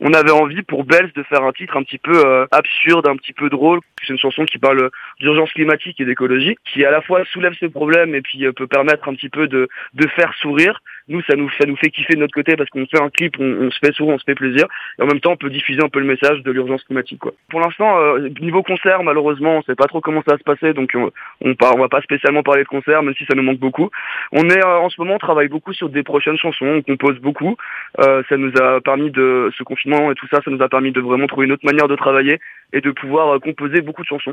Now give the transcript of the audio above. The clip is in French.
on avait envie pour Bells de faire un titre un petit peu absurde, un petit peu drôle. C'est une chanson qui parle d'urgence climatique et d'écologie, qui à la fois soulève ce problème et puis peut permettre un petit peu de faire sourire. Nous, ça nous fait kiffer de notre côté parce qu'on fait un clip, on se fait sourire, on se fait plaisir. Et en même temps, on peut diffuser un peu le message de l'urgence climatique, quoi. Pour l'instant, niveau concert, malheureusement, on sait pas trop comment ça va se passer, donc on va pas spécialement parler de concert, même si ça nous manque beaucoup. On est en ce moment, on travaille beaucoup sur des prochaines chansons, on compose beaucoup. Ça nous a permis ce confinement et tout ça, ça nous a permis de vraiment trouver une autre manière de travailler et de pouvoir composer beaucoup de chansons.